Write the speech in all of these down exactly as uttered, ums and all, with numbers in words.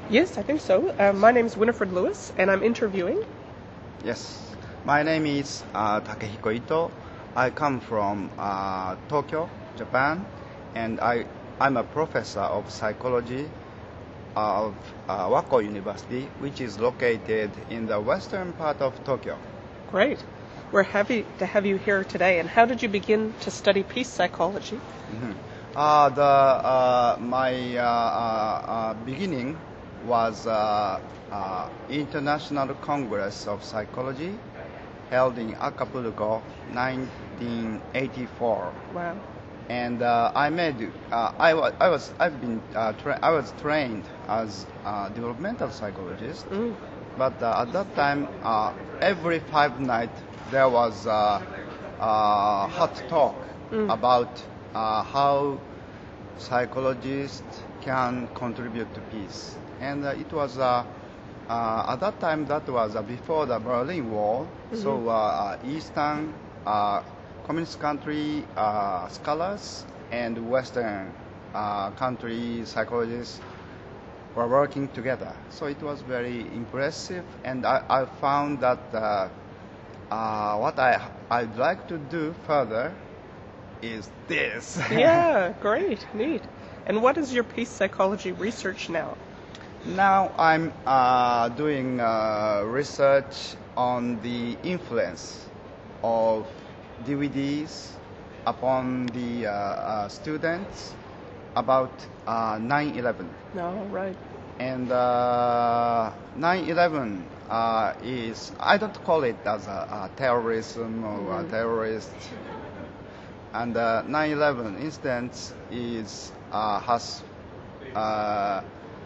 Yes, I think so. Uh, my name is Winifred Lewis, and I'm interviewing. Yes, my name is uh, Takehiko Ito. I come from uh, Tokyo, Japan, and I, I'm a professor of psychology of uh, Wako University, which is located in the western part of Tokyo. Great. We're happy to have you here today. And how did you begin to study peace psychology? Mm-hmm. Uh, the uh, my uh, uh, beginning was uh, uh, International Congress of Psychology held in Acapulco, nineteen eighty-four. Wow. And uh, I made uh, I, wa- I was I've been uh, tra- I was trained as a developmental psychologist, Mm. but uh, at that time uh, every five nights there was uh, uh, hot talk Mm. about uh, how psychologists can contribute to peace, and uh, it was uh, uh, at that time that was uh, before the Berlin Wall, Mm-hmm. so uh, uh, Eastern uh, communist country uh, scholars and Western uh, country psychologists were working together. So it was very impressive, and I, I found that uh, uh, what I I'd like to do further is this. Yeah, great, neat. And what is your peace psychology research now? Now I'm uh, doing uh, research on the influence of D V Ds upon the uh, uh, students about uh, nine eleven. No, right. And uh, nine eleven uh, is, I don't call it as a, a terrorism or Mhm. a terrorist. And uh, nine eleven incident is uh, has uh,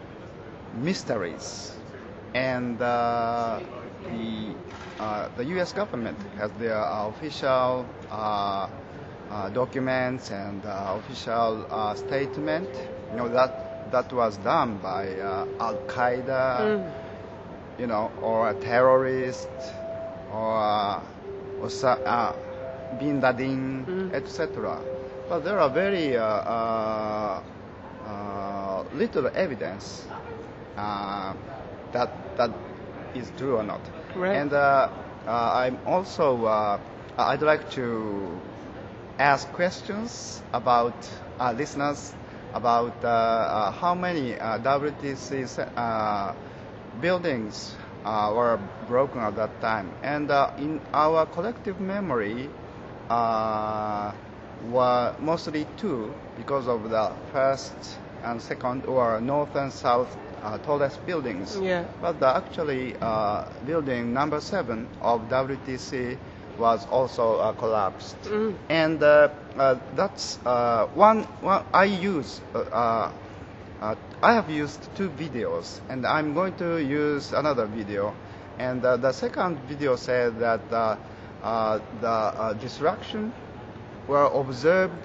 mysteries, and uh, the uh, the U S government has their uh, official uh, uh, documents and uh, official uh, statement. You know that that was done by uh, Al Qaeda, Mm. you know, or a terrorist, or uh, Osa- uh, Bin Laden, Mm. et cetera. But there are very uh, uh, uh, little evidence uh, that that is true or not. Right. And uh, uh, I'm also uh, I'd like to ask questions about uh, listeners about uh, uh, how many uh, W T C uh, buildings uh, were broken at that time, and uh, in our collective memory uh, were mostly two because of the first and second or north and south uh, tallest buildings. Yeah. But the actually uh, building number seven of W T C was also uh, collapsed. Mm. And uh, uh, that's uh, one, one I use. Uh, uh, uh, I have used two videos, and I'm going to use another video. And uh, the second video said that uh, uh, the uh, destruction were observed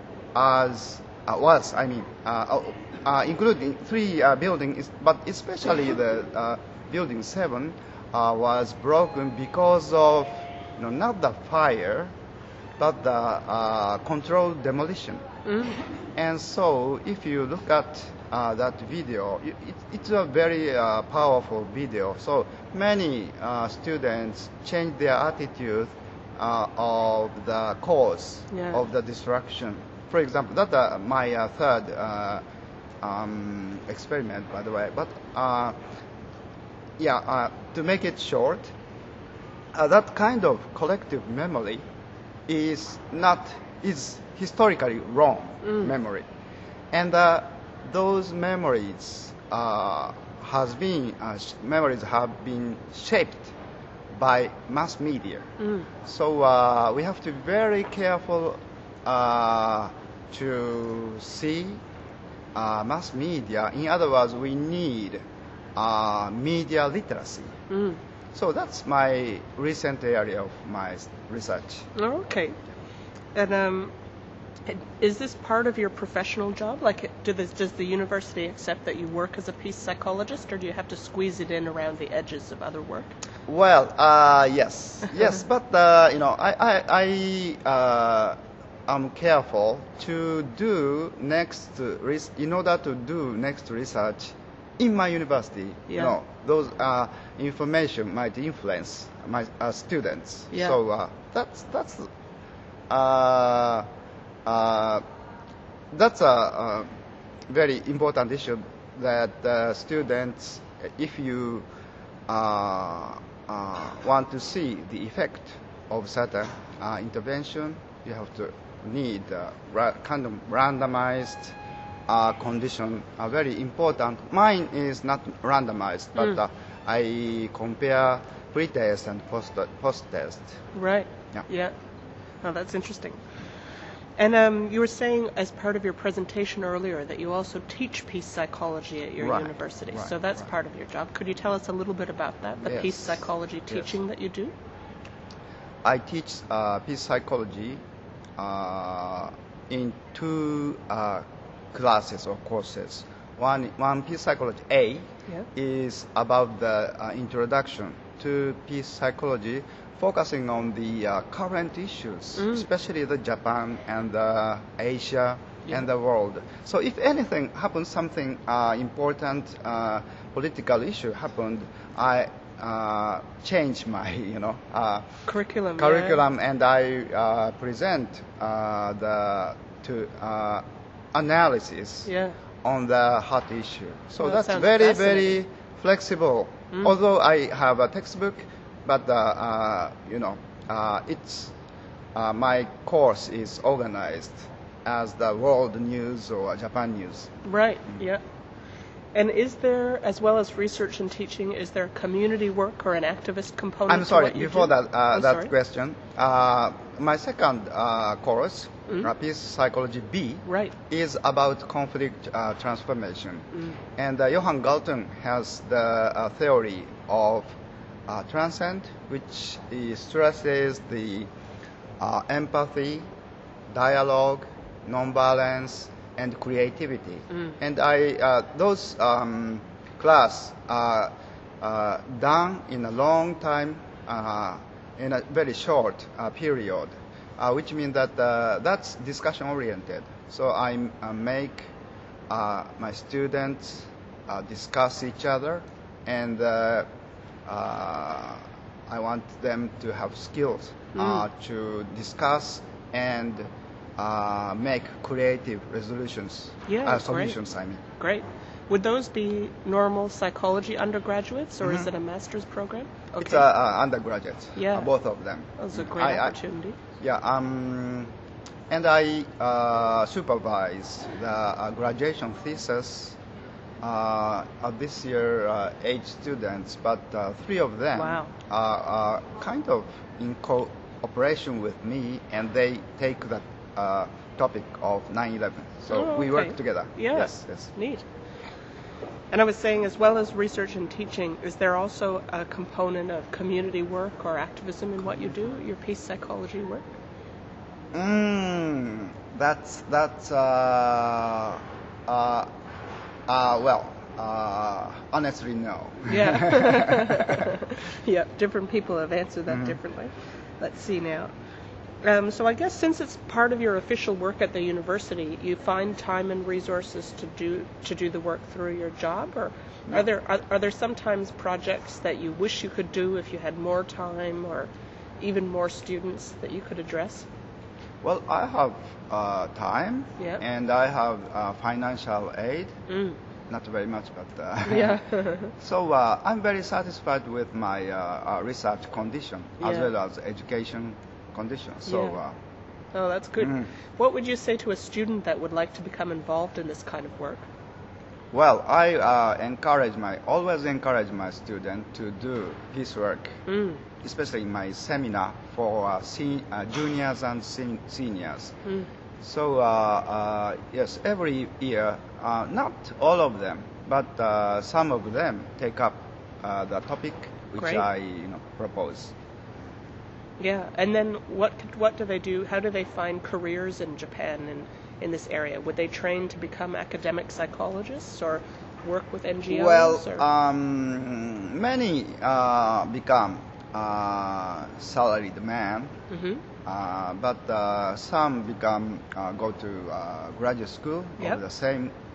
as uh, was I mean uh, uh, including three uh, buildings, but especially the uh, building seven uh, was broken because of, you know, not the fire, but the uh, controlled demolition. Mm. And so, if you look at uh, that video, it, it, it's a very uh, powerful video. So many uh, students change their attitude uh, of the cause Yeah. of the destruction. For example, that's uh, my uh, third uh, um, experiment, by the way. But uh, yeah, uh, to make it short, uh, that kind of collective memory is not is historically wrong Mm. memory, and uh, those memories uh, has been uh, sh- memories have been shaped by mass media. Mm. So uh, we have to be very careful uh, to see uh, mass media. In other words, we need uh, media literacy. Mm. So that's my recent area of my s- research. Oh, okay. And um, is this part of your professional job? Like, do this, does the university accept that you work as a peace psychologist, or do you have to squeeze it in around the edges of other work? Well, uh, yes, yes, but uh, you know, I, I, I uh, am careful to do next res- in order to do next research in my university, Yeah. you know, those uh, information might influence my uh, students. Yeah. So uh, that's that's uh, uh, that's a, a very important issue that uh, students, if you uh, uh, want to see the effect of certain uh, intervention, you have to need uh, ra- kind of randomized uh, condition. Uh, very important. Mine is not randomized, but Mm. uh, I compare pre-test and post post-test. Right. Yeah. Yeah. Oh, that's interesting. And um, you were saying, as part of your presentation earlier, that you also teach peace psychology at your Right, university. right, So that's right. part of your job. Could you tell us a little bit about that, the Yes, peace psychology yes. teaching that you do? I teach uh, peace psychology uh, in two uh, classes or courses. One, one peace psychology A Yeah. is about the uh, introduction to peace psychology, focusing on the uh, current issues, Mm. especially the Japan and uh, Asia Yeah. and the world. So if anything happens, something uh, important uh, political issue happened, I uh, change my, you know, uh, Curriculum. yeah. curriculum, and I uh, present uh, the to uh, analysis Yeah. on the hot issue. So Well, that that's sounds very fascinating. very flexible. Mm. Although I have a textbook, but uh, uh, you know, uh, it's uh, my course is organized as the world news or Japan news. Right. Yeah. And is there, as well as research and teaching, is there community work or an activist component? I'm to sorry. what you Before do? that, uh, Oh, that sorry. question, uh, my second uh, course, Mm. uh, Peace Psychology B, Right. is about conflict uh, transformation. Mm. And uh, Johan Galton has the uh, theory of uh, transcend, which is, stresses the uh, empathy, dialogue, nonviolence, and creativity. Mm. And I uh, those um, class are uh, done in a long time, uh, in a very short uh, period, uh, which means that uh, that's discussion oriented. So I uh, make uh, my students uh, discuss each other, and uh, uh, I want them to have skills uh, to discuss and uh, make creative resolutions, Yeah, uh, great. solutions. I mean, Great. Would those be normal psychology undergraduates, or is Mhm. it a master's program? Okay. it's uh, uh, undergraduate, Yeah. uh, both of them. That's a great I- I- opportunity. Yeah, um, and I uh, supervise the uh, graduation thesis uh, of this year, uh, eight students, but uh, three of them Wow. are, are kind of in cooperation with me, and they take the uh, topic of nine eleven. So Oh, we okay. work together. Yeah. Yes, yes. Neat. And I was saying, as well as research and teaching, is there also a component of community work or activism in what you do, your peace psychology work? Mm, that's that's uh, uh, uh, well, uh, honestly, no. Yeah. Yeah, different people have answered that Mhm. differently. Let's see now. Um, so I guess since it's part of your official work at the university, you find time and resources to do to do the work through your job, or No. are there are, are there sometimes projects that you wish you could do if you had more time or even more students that you could address? Well, I have uh, time, Yeah. and I have uh, financial aid. Mm. Not very much, but uh, Yeah. so uh, I'm very satisfied with my uh, uh, research condition as Yeah. well as education condition. So. Yeah. Uh, Oh, that's good. Mm. What would you say to a student that would like to become involved in this kind of work? Well, I uh, encourage my always encourage my student to do peace work, Mm. especially in my seminar for uh, sen- uh, juniors and sen- seniors. Mm. So uh, uh, yes, every year, uh, not all of them, but uh, some of them take up uh, the topic which Great. I you know propose. Yeah, and then what what do they do? How do they find careers in Japan in, in this area? Would they train to become academic psychologists or work with N G Os? Well, or? um, many uh, become uh, salaried man, Mhm. uh, but uh, some become uh, go to uh, graduate school Yep. of the same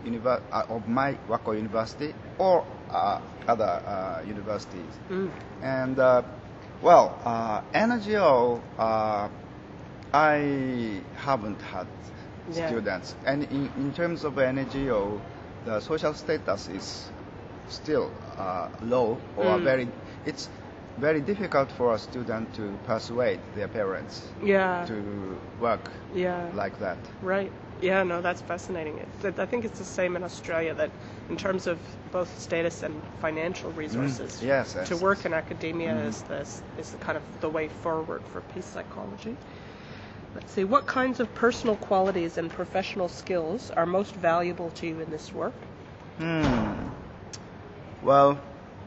univer- uh, of my Wako University or uh, other uh, universities. Mm. And uh, well, uh, N G O, uh, I haven't had Yeah. students, and in, in terms of N G O, the social status is still uh, low or Mm. very. It's very difficult for a student to persuade their parents Yeah. to work Yeah. like that. Right. Yeah, no, that's fascinating. It, I think it's the same in Australia, that in terms of both status and financial resources, Mm. Yes, yes, to yes. work in academia Mhm. is this is the kind of the way forward for peace psychology. Let's see, what kinds of personal qualities and professional skills are most valuable to you in this work? Hmm. Well,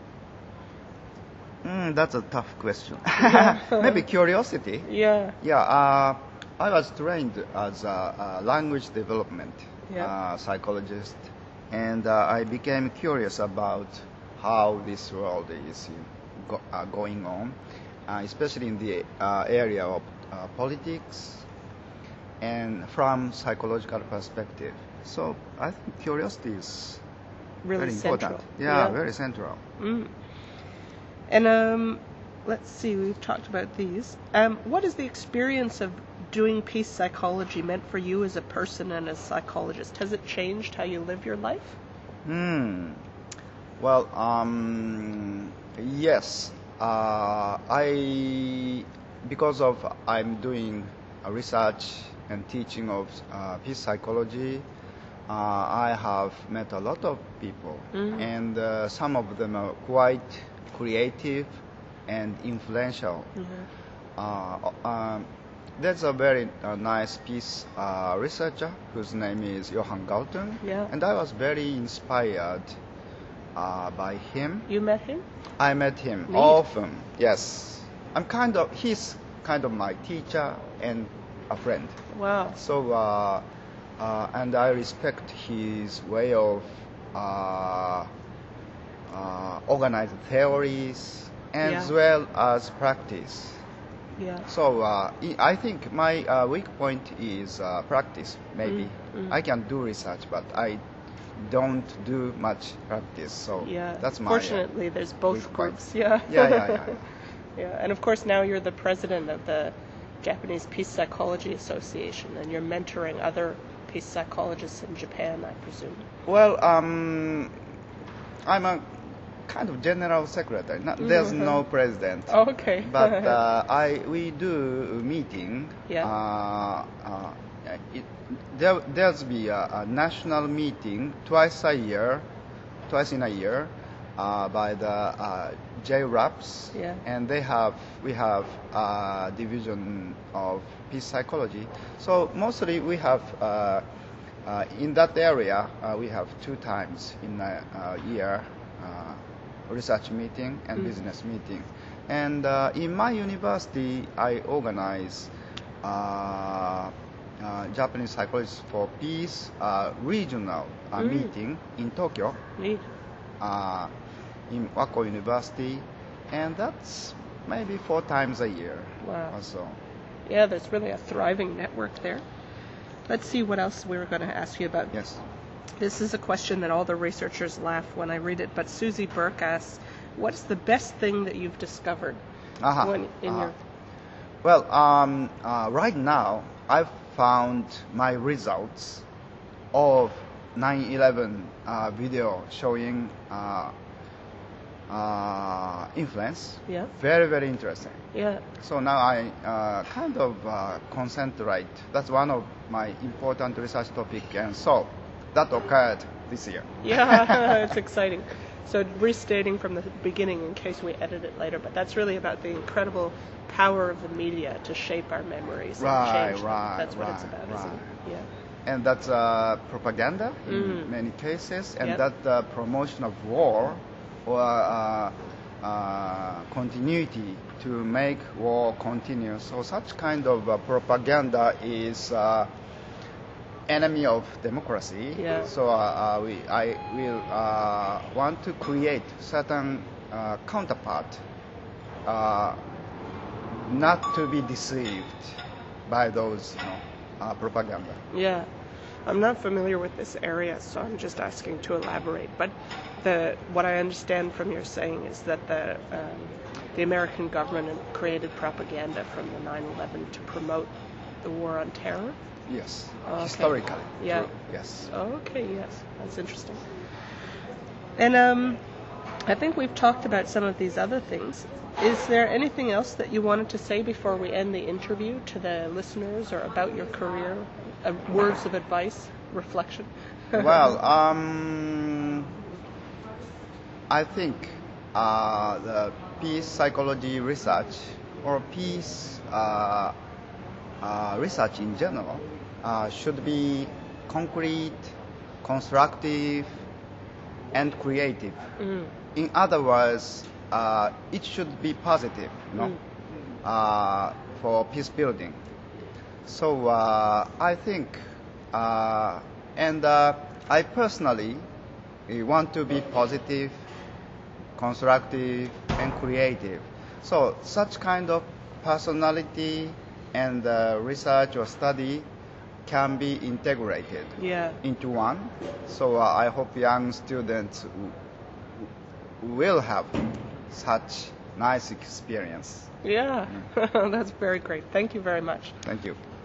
mm, that's a tough question. Maybe curiosity. Yeah. Yeah, uh, I was trained as a, a language development Yeah. uh, psychologist, and uh, I became curious about how this world is go, uh, going on, uh, especially in the uh, area of uh, politics and from psychological perspective. So I think curiosity is Really very central. important. Yeah, very central. Mm. And um, let's see, we've talked about these. Um, what is the experience of doing peace psychology meant for you as a person and as a psychologist? Has it changed how you live your life? Hmm. Well, um, yes. Uh, I because of I'm doing a research and teaching of uh, peace psychology. Uh, I have met a lot of people, Mhm. and uh, some of them are quite creative and influential. Uh, um, there's a very uh, nice peace uh, researcher whose name is Johan Galtung, Yeah. and I was very inspired uh, by him. You met him? I met him Neat. often. Yes, I'm kind of he's kind of my teacher and a friend. Wow. So uh, uh, and I respect his way of uh, uh, organized theories as Yeah. well as practice. Yeah. So uh, I I think my uh, weak point is uh, practice. Maybe Mm, mm. I can do research, but I don't do much practice. So Yeah. that's my. uh, Fortunately, there's both weak point. groups. Yeah. Yeah, yeah, yeah, yeah. Yeah. And of course, now you're the president of the Japanese Peace Psychology Association, and you're mentoring other peace psychologists in Japan, I presume. Well, um, I'm a kind of general secretary. Not, there's Mhm. no president. Oh, okay. But uh, I we do meeting. Yeah. Uh, uh, it, there there's be a, a national meeting twice a year, twice in a year, uh, by the uh, J RAPS. Yeah. And they have we have a division of peace psychology. So mostly we have. Uh, uh, in that area, uh, we have two times in a, a year. Uh, research meeting and Mm. business meeting. And uh, in my university, I organize uh, uh, Japanese Psychologists for Peace uh, regional uh, Mm. meeting in Tokyo, Neat. uh, in Wako University, and that's maybe four times a year Wow. or so. Yeah, there's really a thriving network there. Let's see what else we were going to ask you about. Yes. This is a question that all the researchers laugh when I read it, but Susie Burke asks, what's the best thing that you've discovered Aha, when, in aha. your... Well, um, uh, right now, I've found my results of nine eleven uh, video showing uh, uh, influence. Yeah. Very, very interesting. Yeah. So now I uh, kind of uh, concentrate. That's one of my important research topic, and so that occurred this year. Yeah, it's exciting. So restating from the beginning in case we edit it later, but that's really about the incredible power of the media to shape our memories and Right, change them. right, That's what it's right, about, isn't right. it? Yeah. And that's uh, propaganda in Mm. many cases, and Yep. that uh, promotion of war or uh, uh, continuity to make war continue. So such kind of uh, propaganda is uh, enemy of democracy. Yeah. So uh, uh, we, I will uh, want to create certain uh, counterpart, uh, not to be deceived by those, you know, uh, propaganda. Yeah. I'm not familiar with this area, so I'm just asking to elaborate. But the what I understand from your saying is that the um, the American government created propaganda from the nine eleven to promote the war on terror. Yes, Okay. historically. Yeah. True. Yes. Okay, yes, that's interesting. And um, I think we've talked about some of these other things. Is there anything else that you wanted to say before we end the interview to the listeners or about your career? Uh, words of advice, reflection? Well, um, I think uh, the peace psychology research or peace uh, uh, research in general uh, should be concrete, constructive, and creative. Mm. In other words, uh, it should be positive, you know, Mm. uh, for peace building. So uh, I think, uh, and uh, I personally uh, want to be positive, constructive, and creative. So such kind of personality and uh, research or study can be integrated Yeah. into one. So uh, I hope young students w- w- will have such nice experience. Yeah, that's very great. Thank you very much. Thank you.